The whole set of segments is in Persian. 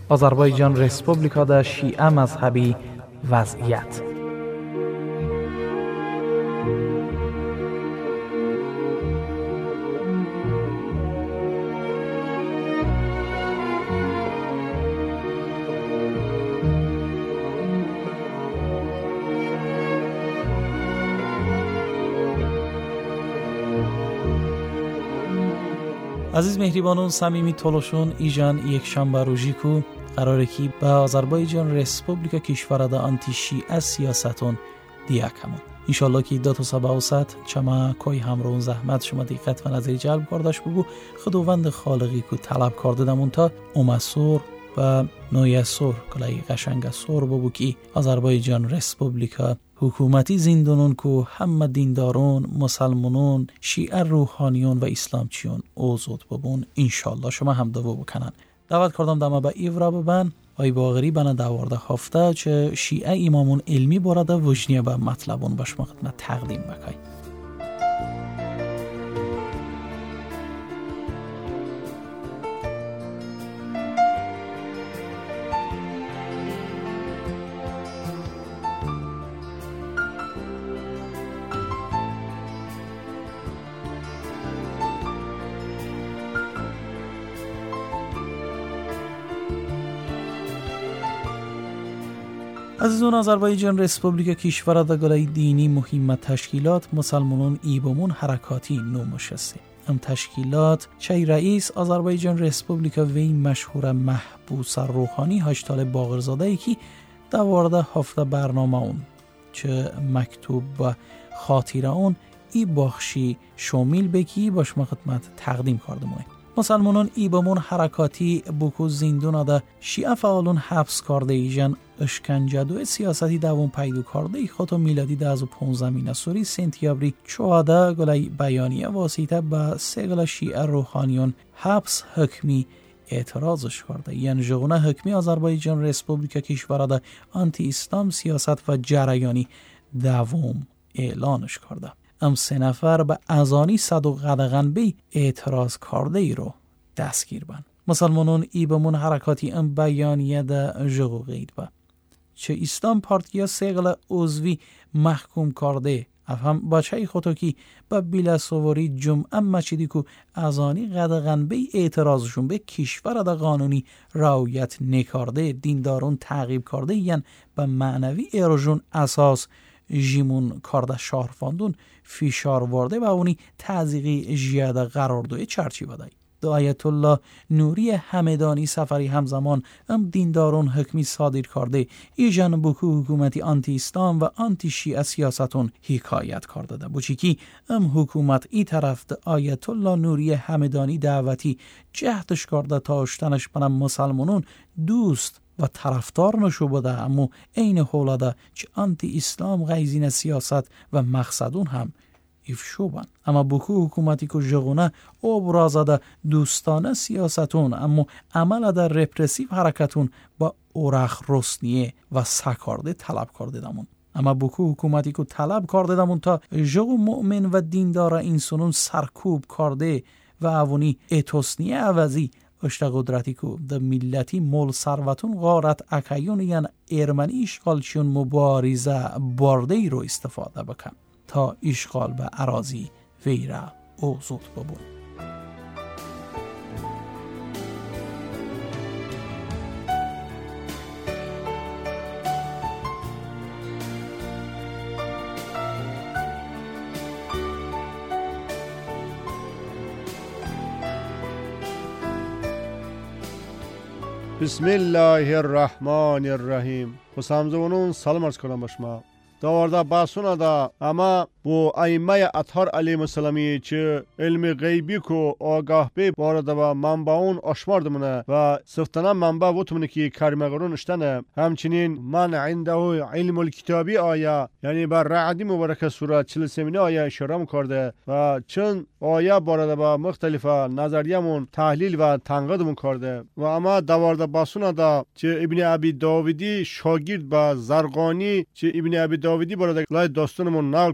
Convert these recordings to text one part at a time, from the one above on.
آذربایجان رسپوبلیکا در شیعه مذهبی وضعیت. عزیز مهریبانون صمیمی تولوشون ایجان یک شنبه روزی کو قراره کی به آذربایجان رسپوبلیکا کشوردا آنتی شیعه سیاستون دیاکمون انشالله که دو تا سبا اوسط چما کوی همرون زحمت شما دقت و نظری جلب کردش بگو خداوند خالقی کو طلب کرده دمون تا اومسور و نویسور کلای قشنگ سور بگو که آذربایجان رسپوبلیکا حکومتی زندانون کو همه دیندارون، مسلمانون، شیعه روحانیون و اسلامچیون اوزود ببون انشالله شما هم دو بکنن. دعوت کردم دما به ایورا ببن آی باغری بنا دوارده هفته چه شیعه امامون علمی براده وجنیه به مطلبون باش ما خدمت تقدیم بکای. عزیزان آذربایجان رسپوبلیکا کشور دگلای دینی مهم تشکیلات مسلمانون ایبامون حرکاتی نومشسته. ام تشکیلات چای رئیس آذربایجان رسپوبلیکا وی مشهور محبوس روحانی هاشتال باقرزاده ای که دوارده هفته برنامه اون چه مکتوب و خاطره اون ای بخشی شامل بکی باش ما خدمت تقدیم کردمونه. مسلمانان ایبامون حرکاتی بکو زندون دا شیعه فعالون حبس کرده ایجان اشکنجه دو سیاستی دوون پیدا کرده ای خطو میلادی 2015 مینه سوری سنتیابری 14 گلای بیانیه واسطه با سه گلا شیعه روحانیون حبس حکمی اعتراضش کرده. یعنی جغونه حکمی آذربایجان رسپوبلیکا کشور دا آنتی اسلام سیاست و جریانی دوم اعلانش کرده. ام 3 نفر به ازانی صد و قدغن بی اعتراض کرده ای رو دستگیر بن. مسلمانون ای بمون حرکاتی ام بیانیه ده جغو غید با چه اسلام پارتیا سیغل عضوی محکوم کرده افهم بچه خودو که با بیل سواری جمعه مچیدی که ازانی قدغن بی اعتراضشون به کشور ده قانونی رعایت نکرده دیندارون تعقیب کرده یعنی به معنوی ایروژون اساس جیمون کارده شهرفاندون فشار ورده و اونی تعزیقی جیاده قرار دوی چرچیوه دای. دو آیت الله نوری همدانی سفری همزمان ام دیندارون حکمی صادر کرده ایجان بکو حکومتی آنتی اسلام و آنتی شیعه سیاستون حکایت کرده ده. بوچی که ام حکومت ای طرف ده آیت الله نوری همدانی دعوتی جهدش کرده تا اشتنش بنام مسلمانون دوست و طرفدار نشو بوده اما این حولاده چه آنتی اسلام غیزین سیاست و مقصدون هم افشو بن. اما بکو حکومتی که جغونه ابرازده دوستانه سیاستون اما عمل در رپرسیو حرکتون با اورخ رسنیه و سکارده طلب کرده دمون. اما بکو حکومتی که طلب کرده دمون تا جغو مؤمن و دیندار اینسونون سرکوب کرده و اوونی اتوسنیه عوضی اشتا قدرتی که ده ملتی مول سروتون غارت اکیون یعن ارمنی اشغالشون مبارزه برده ای رو استفاده بکن تا اشغال به اراضی ویره اوزود ببون. بسم الله الرحمن الرحیم. خسامزونون سلام عرض کنم بشما. داورده بحثونه دا اما بو ائمه اطهار علیهم السلامی چه علم غیبی کو آگاه بی بارده و منبعون اشماردمونه و سفتنه منبع وطمونه که کرمغرون اشتنه. همچنین من عنده علم الکتابی آیه یعنی بر رعدی مبارک سوره 43 آیه اشاره کرده و چند آیه بارده و مختلف نظریمون تحلیل و تنقیدمون کرده و اما داورده بحثونه دا چه ابن ابی داودی شاگرد با زرقانی چه ابن ابی داودی بارده لای داستانمون نقل کرده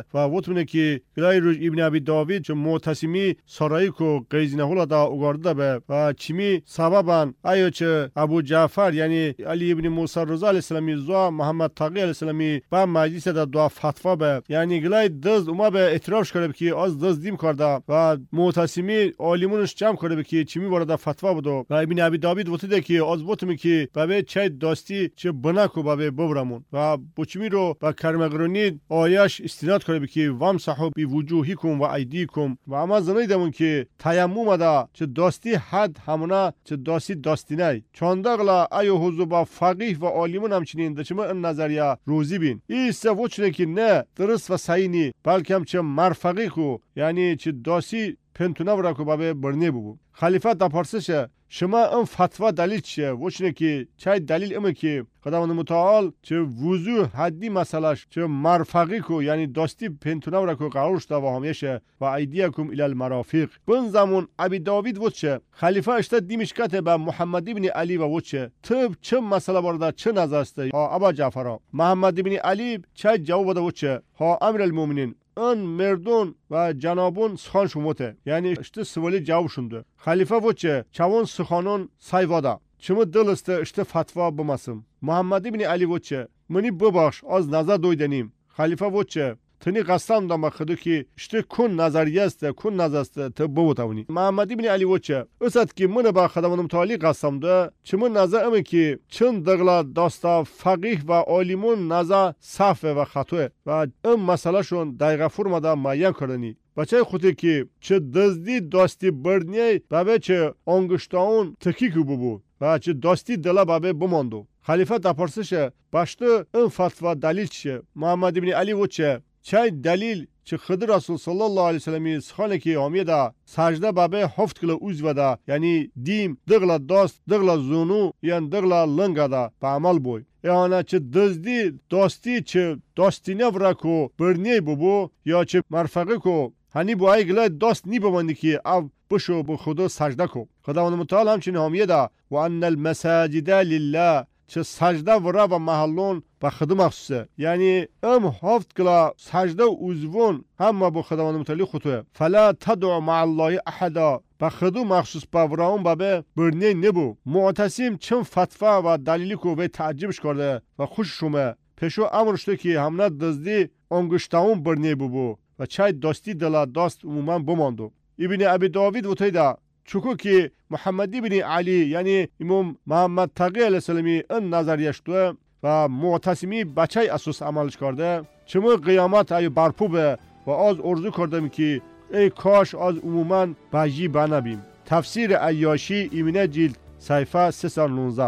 و وطمنه که گلای روش ابن ابی داوید چه معتصمی سرایی کو قیزینه هولا دا اگارده به و چمی سببن ایو چه ابو جعفر یعنی علی ابن موسی رضا علیه السلامی زوا محمد تقی علیه السلامی با مجلس دا دو فتوا به یعنی گلای دز اوما به اعتراف کرده که از دز دیم کرده و معتصمی عالمونش جمع کرده که چمی وارد فتوا بودو و ابن ابی داوید وطیده که از وطمی که به چه داستی چه بنا کو به ببرمون و بچمی رو با کرمگرونی آیش استناد کرده که وامسحوا بوجوهکم و ایدیکم و اما زنیدمون که تیمم دا چه داستی حد همونا چه داستی داستینای چاندغلا ایو حضور با فقیه و عالمون همچنین دچما این نظریه روزی بین این سوچنه که نه درست و صحیح نی بلکه هم چه مرفقی کو یعنی چه داسی پنتونه ورا کو بابه برنی بو خلیفه دا پرسشه شما این فتوا دلیل چیه وچنه که چه دلیل امه که خداوند متعال چه وضوح حدی مسئلهش چه مرفقی کو یعنی داستی پنتونه ورا کو قرارش دا و همیشه و ایدیکم الی المرافق بن زمان ابی داوید وچه خلیفه اشتا دیمشکت به محمد ابن علی و وچه تو چه مسئله وارد چه نظر است ابا جعفر محمد ابن علی چه جواب داد وچه ها امیر المؤمنین ان مردون و جنابون سخان شموته یعنی اشته سوالی جواب شونده خلیفه وچه چوان سخانون سایوادا چمو دل است اشته فتوا بماسم محمد ابن علی وچه منی ببخش از نظر دویدنیم خلیفه وچه تنی قسم دام خدو که اشته کن نظریه است کن نظر است تو بوتاونی محمد ابن علی وچه اسات که من با خداوند متعالی قسم ده چمو نظر ام که چون دغلا داستا فقیه و عالمون نظر صح و خطا و این مسئله شون دقیقه فرماده معین کردنی بچه خودی که چه دزدی داستی بردنی بابه چه انگشتاون تکیکو ببو و چه داستی دلا بابه بماندو خلیفه دا پرسشه باشته این فتوا دلیل چیه محمد ابن علی وچه چه دلیل چه خضر رسول صلی الله علیه وسلم سخانه که آمیده سجده بابه هفت کلا عضو ده یعنی دیم دغلا داست دغلا زونو یعنی دغلا لنگا ده به عمل بوی یعنی چه دزدی داستی چه داستینه ورکو برنی ببو یا چه مرفقه کو هنی بو ای گله داست نی بماندی که او بشو به خدا سجده کو خداوند متعال همچنین آمیده و ان المساجد لله چه سجده ورا و محلون به خدا مخصوصه یعنی ام هفت کلا سجده عضوون هم با خداوند متعال خطوه فلا تدعو مع الله احدا به خدا مخصوص به وراون بابه برنی نبو معتصم چون فتوا و دلیلی کو به تعجبش کرده و خوش شومه پیشو امر شده که همنا دزدی انگشتاون برنی ببو و چای داستی دلا داست عموما بماندو ابن ابی داوید وتیدا چوکو که محمد ابن علی یعنی امام محمد تقی علیه السلامی این نظریش دوه و معتصمی بچه اساس عملش کرده چمو قیامت ای برپو به و از ارزو کردم که ای کاش از عموما بجی بنبیم تفسیر عیاشی ایمنه جلد صفحه 319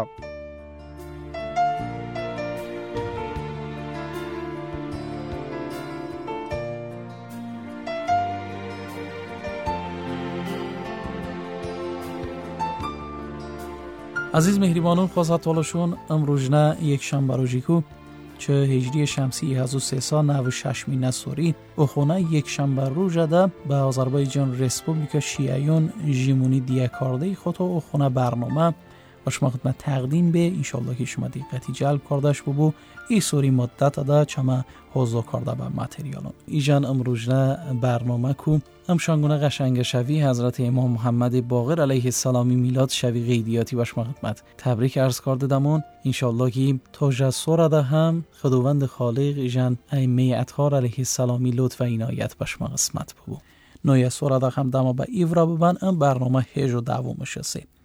عزیز مهربانان خواست والاشون امروزنه یک شنبه روزی کو چه هجری شمسی 1300 96 مینه سوری و خونه یک شنبه روز ده به آذربایجان رسپوبلیکا شیعیون ژیمونی دیکارده خود و خونه برنامه و شما خدمت تقدیم به انشالله که شما دقتی جلب کردش ببو ای سوری مدت ده چما حوضا کرده به متریالون ایجان امروزنه برنامه کو امشانگونه قشنگ شوی حضرت امام محمد باقر علیه السلامی میلاد شوی غیدیاتی و شما خدمت تبریک عرض کرده دمون انشالله که تا سورده هم خداوند خالق ایجان ائمه اطهار علیه السلامی لطف و عنایت به شما قسمت ببو نوی سورده هم دما به ایورا ببن ام برنامه هج و دومش است